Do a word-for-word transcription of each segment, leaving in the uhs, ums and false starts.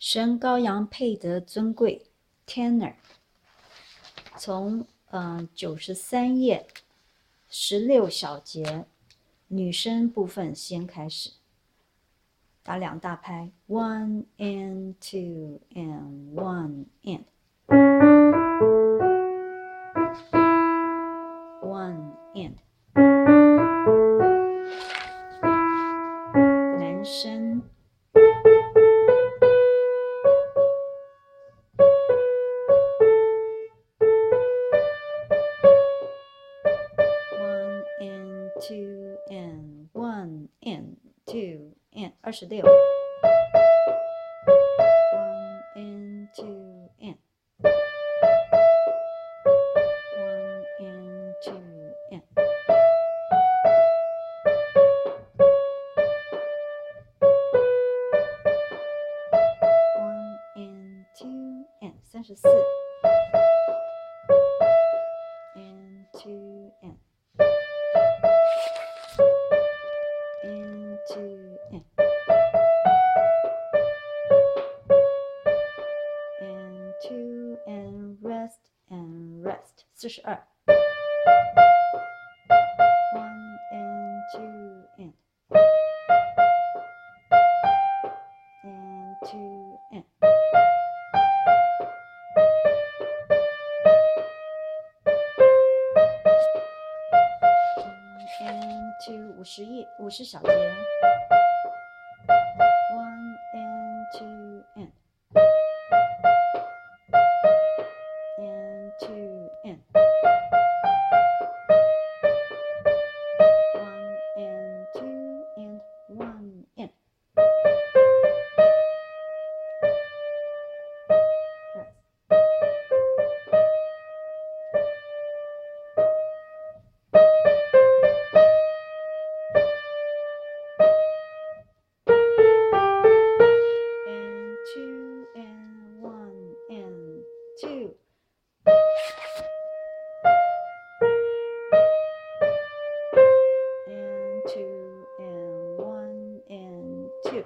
神羔羊配得尊贵 tenor， 从呃九十三页十六小节女声部分先开始，打两大拍 one and two and one and one and 男生one and two and one and two and 二十六 one and two and one and two and one and two and 三十四 and two and and two and and two and rest and rest 四十二 one and two and and two and and two 五十页五十小节 one and two and and two and one and two and one and and two and one and two and two and one and two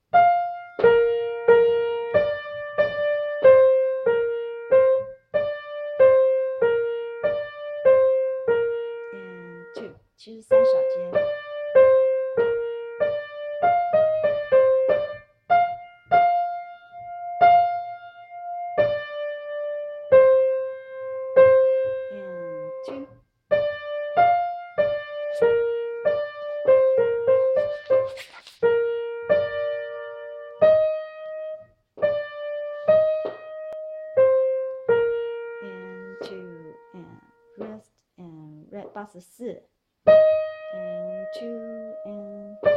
and two 七十三小节and two and two and rest and rest 八十四 and two and